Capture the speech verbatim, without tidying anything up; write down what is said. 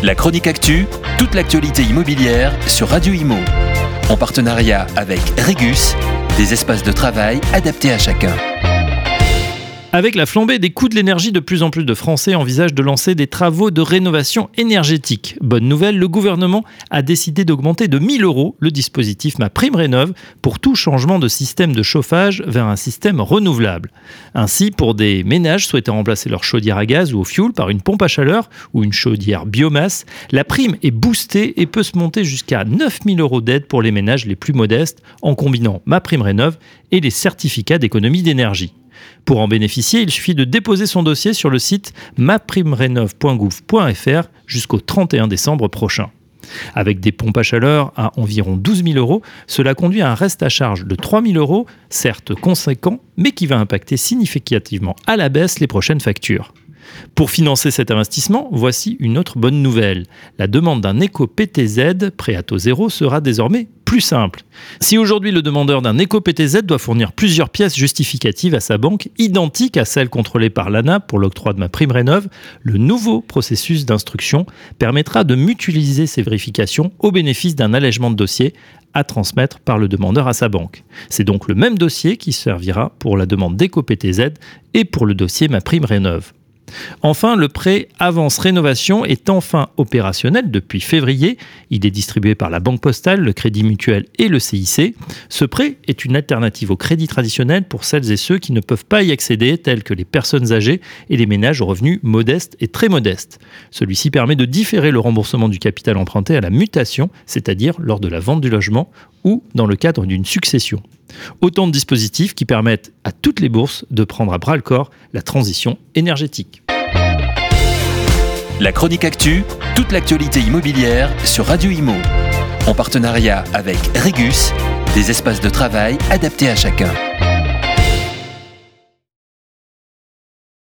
La chronique actu, toute l'actualité immobilière sur Radio Imo. En partenariat avec Regus, des espaces de travail adaptés à chacun. Avec la flambée des coûts de l'énergie, de plus en plus de Français envisagent de lancer des travaux de rénovation énergétique. Bonne nouvelle, le gouvernement a décidé d'augmenter de mille euros le dispositif MaPrimeRénov' pour tout changement de système de chauffage vers un système renouvelable. Ainsi, pour des ménages souhaitant remplacer leur chaudière à gaz ou au fioul par une pompe à chaleur ou une chaudière biomasse, la prime est boostée et peut se monter jusqu'à neuf mille euros d'aide pour les ménages les plus modestes en combinant MaPrimeRénov' et les certificats d'économie d'énergie. Pour en bénéficier, il suffit de déposer son dossier sur le site ma prime rénov point gouv point f r jusqu'au trente et un décembre prochain. Avec des pompes à chaleur à environ douze mille euros, cela conduit à un reste à charge de trois mille euros, certes conséquent, mais qui va impacter significativement à la baisse les prochaines factures. Pour financer cet investissement, voici une autre bonne nouvelle. La demande d'un éco-P T Z, prêt à taux zéro, sera désormais plus simple. Si aujourd'hui le demandeur d'un éco-P T Z doit fournir plusieurs pièces justificatives à sa banque, identiques à celles contrôlées par l'A N A pour l'octroi de MaPrimeRénov', le nouveau processus d'instruction permettra de mutualiser ces vérifications au bénéfice d'un allègement de dossier à transmettre par le demandeur à sa banque. C'est donc le même dossier qui servira pour la demande d'éco-P T Z et pour le dossier MaPrimeRénov'. Enfin, le prêt Avance Rénovation est enfin opérationnel depuis février. Il est distribué par la Banque Postale, le Crédit Mutuel et le C I C. Ce prêt est une alternative au crédit traditionnel pour celles et ceux qui ne peuvent pas y accéder, tels que les personnes âgées et les ménages aux revenus modestes et très modestes. Celui-ci permet de différer le remboursement du capital emprunté à la mutation, c'est-à-dire lors de la vente du logement ou dans le cadre d'une succession. Autant de dispositifs qui permettent à toutes les bourses de prendre à bras-le-corps la transition énergétique. La chronique actu, toute l'actualité immobilière sur Radio Imo. En partenariat avec Regus, des espaces de travail adaptés à chacun.